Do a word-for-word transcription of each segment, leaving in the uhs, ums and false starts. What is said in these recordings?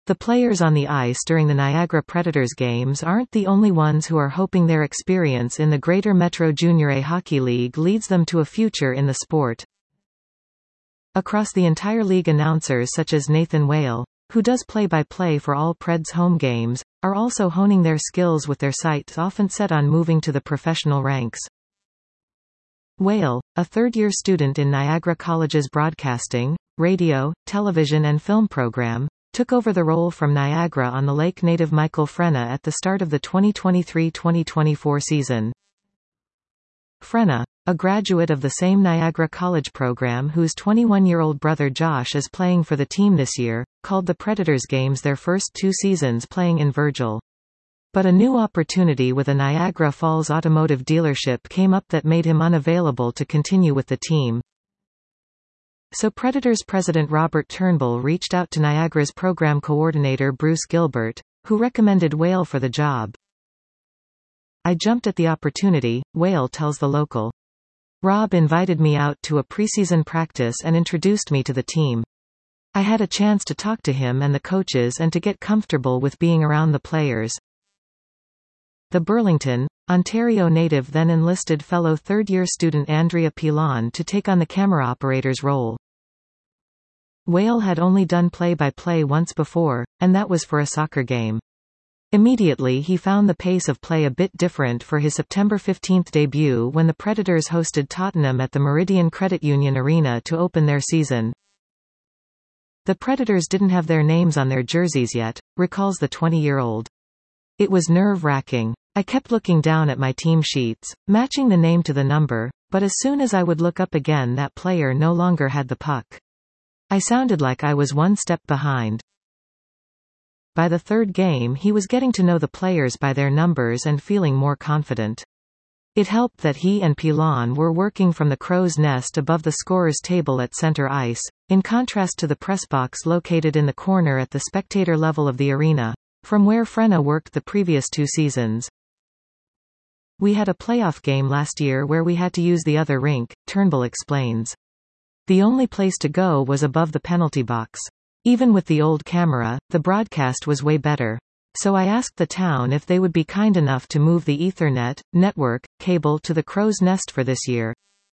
The players on the ice during the Niagara Predators games aren't the only ones who are hoping their experience in the Greater Metro Junior A Hockey League leads them to a future in the sport. Across the entire league, announcers such as Nathan Whale, who does play-by-play for all Preds home games, are also honing their skills with their sights often set on moving to the professional ranks. Whale, a third-year student in Niagara College's broadcasting, radio, television and film program, took over the role from Niagara on the Lake native Michael Frenna at the start of the twenty twenty-three twenty twenty-four season. Frenna, a graduate of the same Niagara College program whose twenty-one-year-old brother Josh is playing for the team this year, called the Predators games their first two seasons playing in Virgil. But a new opportunity with a Niagara Falls automotive dealership came up that made him unavailable to continue with the team. So Predators president Robert Turnbull reached out to Niagara's program coordinator Bruce Gilbert, who recommended Whale for the job. I jumped at the opportunity, Whale tells the local. Rob invited me out to a preseason practice and introduced me to the team. I had a chance to talk to him and the coaches and to get comfortable with being around the players. The Burlington, Ontario native then enlisted fellow third-year student Andrea Pilon to take on the camera operator's role. Whale had only done play-by-play once before, and that was for a soccer game. Immediately he found the pace of play a bit different for his September fifteenth debut when the Predators hosted Tottenham at the Meridian Credit Union Arena to open their season. The Predators didn't have their names on their jerseys yet, recalls the twenty-year-old. It was nerve-wracking. I kept looking down at my team sheets, matching the name to the number, but as soon as I would look up again that player no longer had the puck. I sounded like I was one step behind. By the third game he was getting to know the players by their numbers and feeling more confident. It helped that he and Pilon were working from the crow's nest above the scorer's table at center ice, in contrast to the press box located in the corner at the spectator level of the arena, from where Frenna worked the previous two seasons. We had a playoff game last year where we had to use the other rink, Turnbull explains. The only place to go was above the penalty box. Even with the old camera, the broadcast was way better. So I asked the town if they would be kind enough to move the Ethernet network cable to the crow's nest for this year.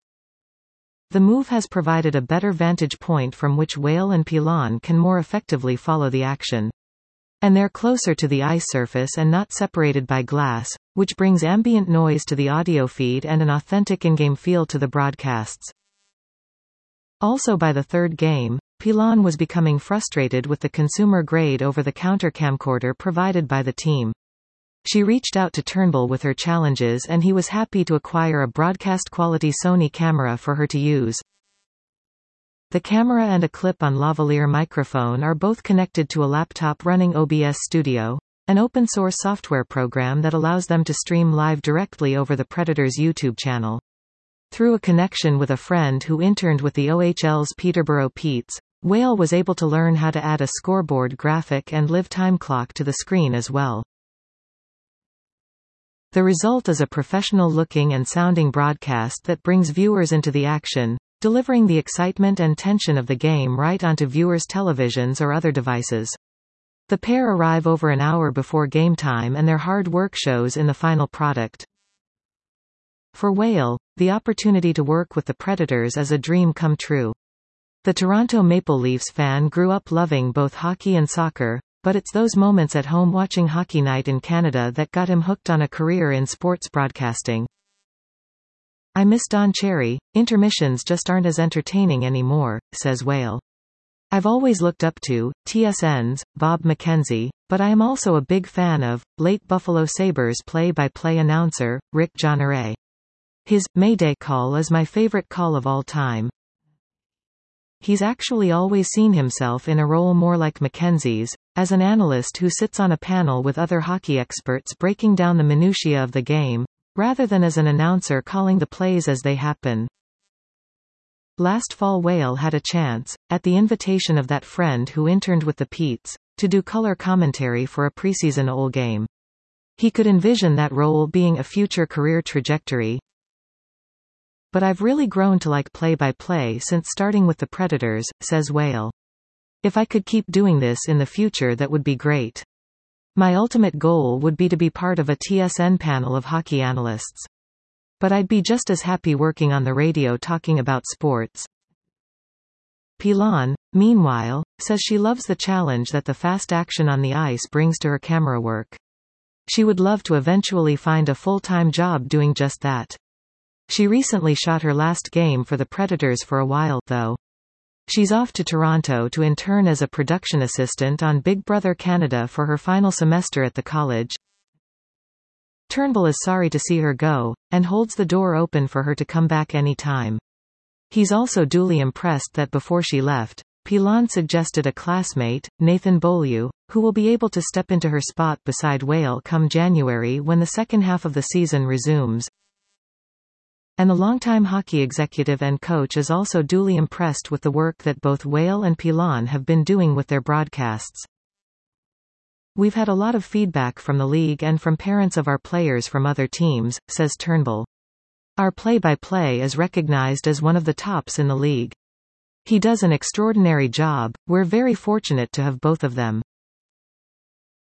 The move has provided a better vantage point from which Whale and Pilon can more effectively follow the action. And they're closer to the ice surface and not separated by glass, which brings ambient noise to the audio feed and an authentic in-game feel to the broadcasts. Also by the third game, Pilon was becoming frustrated with the consumer-grade over-the-counter camcorder provided by the team. She reached out to Turnbull with her challenges and he was happy to acquire a broadcast-quality Sony camera for her to use. The camera and a clip-on lavalier microphone are both connected to a laptop running O B S Studio, an open-source software program that allows them to stream live directly over the Predators YouTube channel. Through a connection with a friend who interned with the O H L's Peterborough Petes, Whale was able to learn how to add a scoreboard graphic and live time clock to the screen as well. The result is a professional-looking and sounding broadcast that brings viewers into the action, delivering the excitement and tension of the game right onto viewers' televisions or other devices. The pair arrive over an hour before game time and their hard work shows in the final product. For Whale, the opportunity to work with the Predators is a dream come true. The Toronto Maple Leafs fan grew up loving both hockey and soccer, but it's those moments at home watching Hockey Night in Canada that got him hooked on a career in sports broadcasting. I miss Don Cherry, intermissions just aren't as entertaining anymore, says Whale. I've always looked up to T S N's Bob McKenzie, but I am also a big fan of late Buffalo Sabres play-by-play announcer, Rick Jeanneret. His Mayday call is my favorite call of all time. He's actually always seen himself in a role more like McKenzie's, as an analyst who sits on a panel with other hockey experts breaking down the minutiae of the game, rather than as an announcer calling the plays as they happen. Last fall Whale had a chance, at the invitation of that friend who interned with the Petes, to do color commentary for a preseason O L game. He could envision that role being a future career trajectory. But I've really grown to like play-by-play since starting with the Predators, says Whale. If I could keep doing this in the future, that would be great. My ultimate goal would be to be part of a T S N panel of hockey analysts. But I'd be just as happy working on the radio talking about sports. Pilon, meanwhile, says she loves the challenge that the fast action on the ice brings to her camera work. She would love to eventually find a full-time job doing just that. She recently shot her last game for the Predators for a while, though. She's off to Toronto to intern as a production assistant on Big Brother Canada for her final semester at the college. Turnbull is sorry to see her go, and holds the door open for her to come back any time. He's also duly impressed that before she left, Pilon suggested a classmate, Nathan Beaulieu, who will be able to step into her spot beside Whale come January when the second half of the season resumes. And the longtime hockey executive and coach is also duly impressed with the work that both Whale and Pilon have been doing with their broadcasts. We've had a lot of feedback from the league and from parents of our players from other teams, says Turnbull. Our play-by-play is recognized as one of the tops in the league. He does an extraordinary job. We're very fortunate to have both of them.